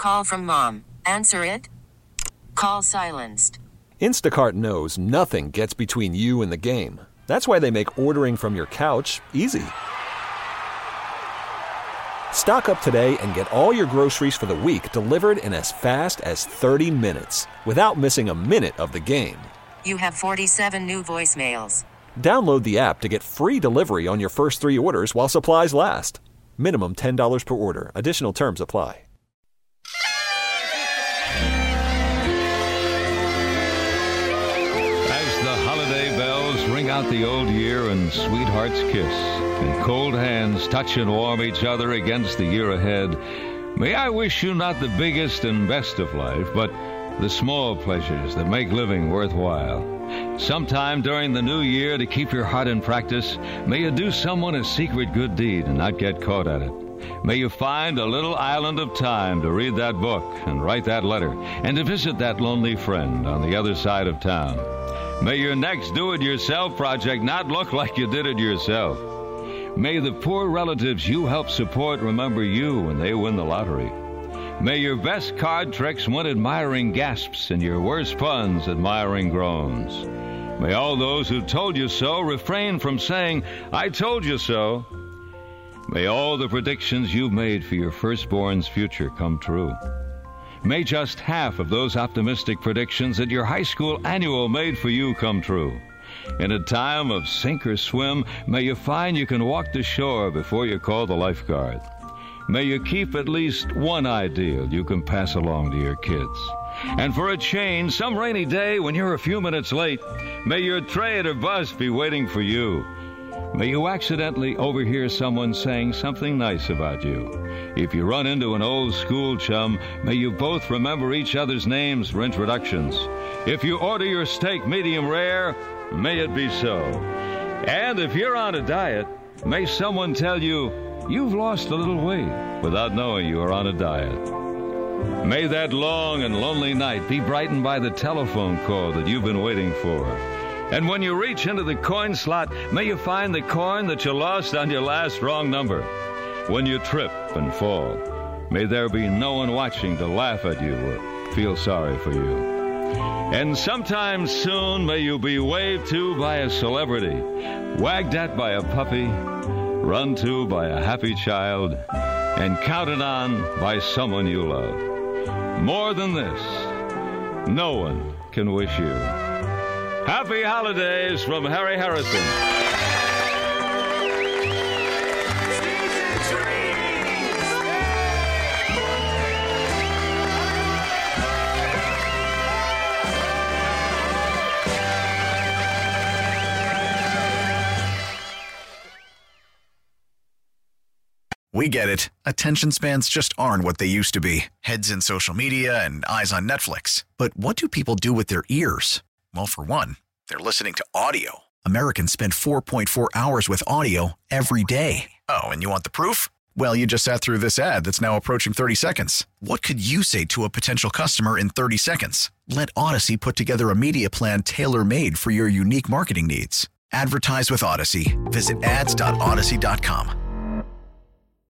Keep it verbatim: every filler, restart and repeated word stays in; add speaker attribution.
Speaker 1: call from mom. Answer it. Call silenced.
Speaker 2: Instacart knows nothing gets between you and the game. That's why they make ordering from your couch easy. Stock up today and get all your groceries for the week delivered in as fast as thirty minutes without missing a minute of the game.
Speaker 1: You have forty-seven new voicemails.
Speaker 2: Download the app to get free delivery on your first three orders while supplies last. Minimum ten dollars per order. Additional terms apply.
Speaker 3: As the holiday bells ring out the old year and sweethearts kiss, and cold hands touch and warm each other against the year ahead, may I wish you not the biggest and best of life, but the small pleasures that make living worthwhile. Sometime during the new year, to keep your heart in practice, may you do someone a secret good deed and not get caught at it. May you find a little island of time to read that book and write that letter and to visit that lonely friend on the other side of town. May your next do-it-yourself project not look like you did it yourself. May the poor relatives you help support remember you when they win the lottery. May your best card tricks win admiring gasps and your worst puns admiring groans. May all those who told you so refrain from saying, "I told you so." May all the predictions you've made for your firstborn's future come true. May just half of those optimistic predictions at your high school annual made for you come true. In a time of sink or swim, may you find you can walk the shore before you call the lifeguard. May you keep at least one ideal you can pass along to your kids. And for a change, some rainy day when you're a few minutes late, may your tray at a bus be waiting for you. May you accidentally overhear someone saying something nice about you. If you run into an old school chum, may you both remember each other's names for introductions. If you order your steak medium rare, may it be so. And if you're on a diet, may someone tell you, "You've lost a little weight," without knowing you are on a diet. May that long and lonely night be brightened by the telephone call that you've been waiting for. And when you reach into the coin slot, may you find the coin that you lost on your last wrong number. When you trip and fall, may there be no one watching to laugh at you or feel sorry for you. And sometime soon may you be waved to by a celebrity, wagged at by a puppy, run to by a happy child, and counted on by someone you love. More than this, no one can wish you. Happy holidays from Harry Harrison.
Speaker 4: We get it. Attention spans just aren't what they used to be. Heads in social media and eyes on Netflix. But what do people do with their ears? Well, for one, they're listening to audio. Americans spend four point four hours with audio every day. Oh, and you want the proof? Well, you just sat through this ad that's now approaching thirty seconds. What could you say to a potential customer in thirty seconds? Let Odyssey put together a media plan tailor-made for your unique marketing needs. Advertise with Odyssey. Visit ads dot odyssey dot com.